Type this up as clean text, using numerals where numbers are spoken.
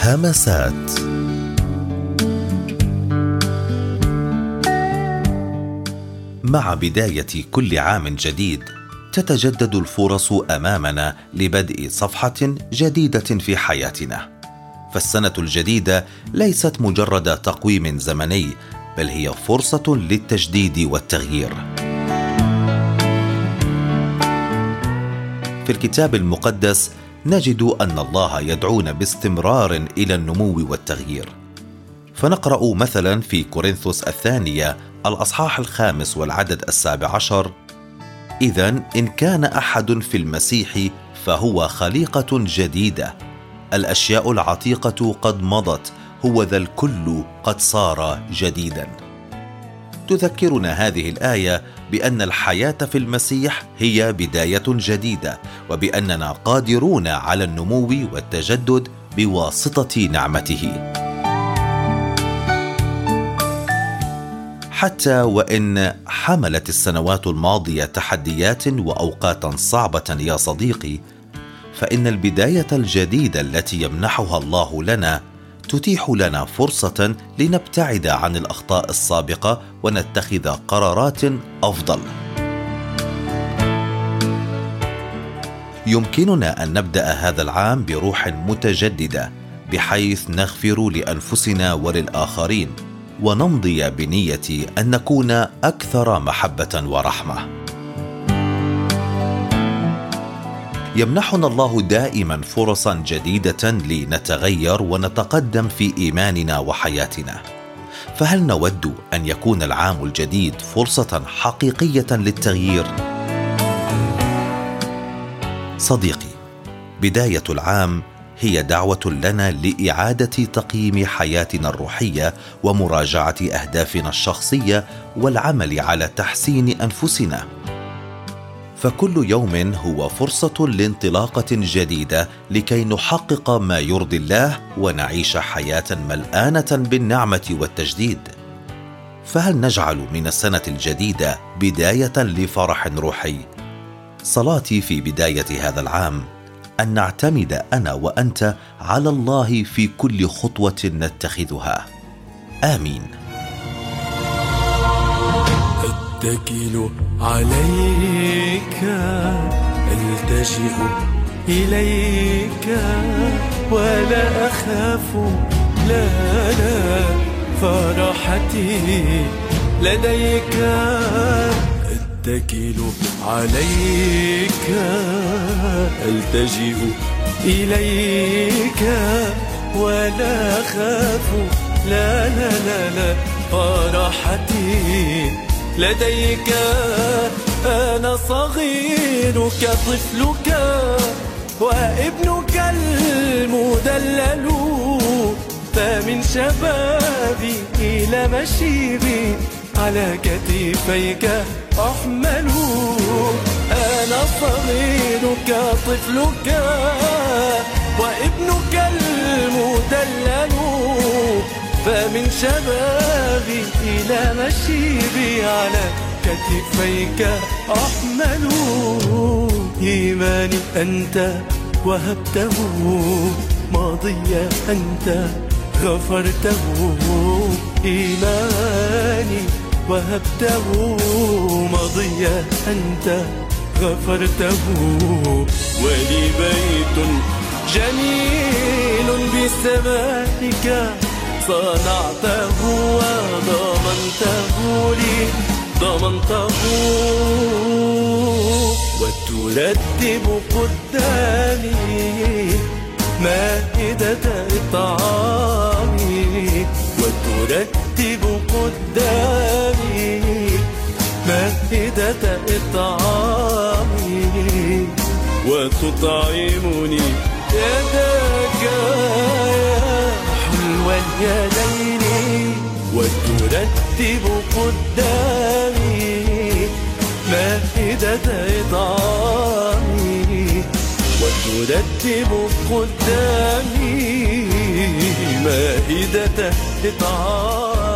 همسات. مع بداية كل عام جديد تتجدد الفرص أمامنا لبدء صفحة جديدة في حياتنا، فالسنة الجديدة ليست مجرد تقويم زمني، بل هي فرصة للتجديد والتغيير. في الكتاب المقدس نجد أن الله يدعونا باستمرار إلى النمو والتغيير، فنقرأ مثلا في كورنثوس الثانية الأصحاح 5 والعدد 17: إذن إن كان أحد في المسيح فهو خليقة جديدة، الأشياء العتيقة قد مضت، هو ذا الكل قد صار جديدا. تذكرنا هذه الآية بأن الحياة في المسيح هي بداية جديدة، وبأننا قادرون على النمو والتجدد بواسطة نعمته. حتى وإن حملت السنوات الماضية تحديات وأوقاتا صعبة يا صديقي، فإن البداية الجديدة التي يمنحها الله لنا تتيح لنا فرصة لنبتعد عن الأخطاء السابقة ونتخذ قرارات أفضل. يمكننا أن نبدأ هذا العام بروح متجددة، بحيث نغفر لأنفسنا وللآخرين، ونمضي بنية أن نكون أكثر محبة ورحمة. يمنحنا الله دائما فرصا جديدة لنتغير ونتقدم في إيماننا وحياتنا، فهل نود أن يكون العام الجديد فرصة حقيقية للتغيير؟ صديقي، بداية العام هي دعوة لنا لإعادة تقييم حياتنا الروحية ومراجعة أهدافنا الشخصية والعمل على تحسين أنفسنا، فكل يوم هو فرصة لانطلاقة جديدة لكي نحقق ما يرضي الله ونعيش حياة ملآنة بالنعمة والتجديد. فهل نجعل من السنة الجديدة بداية لفرح روحي؟ صلاتي في بداية هذا العام أن نعتمد أنا وأنت على الله في كل خطوة نتخذها. آمين. أتكل عليك، ألتجئ إليك، ولا أخاف، لا فرحتي لديك. أتكل عليك، ألتجئ إليك، ولا أخاف، لا فرحتي لديك. أنا صغيرك طفلك وابنك المدلل، فمن شبابي إلى مشيبي على كتفيك أحمل. أنا صغيرك طفلك وابنك المدلل، فمن شبابي إلى مشيبي على كتفيك أحمل. إيماني أنت وهبته، ماضي أنت غفرته. إيماني وهبته، ماضي أنت غفرته. ولي بيت جميل بسمائك صنعته وضمنته لي، ضمنته. وترتب قدامي مائدة إطعامي، وترتب قدامي مائدة إطعامي، وتطعمني يداك حلو اليدين. وترتب قدامي مائدة إطعامي، وترتب قدامي مائدة إطعامي.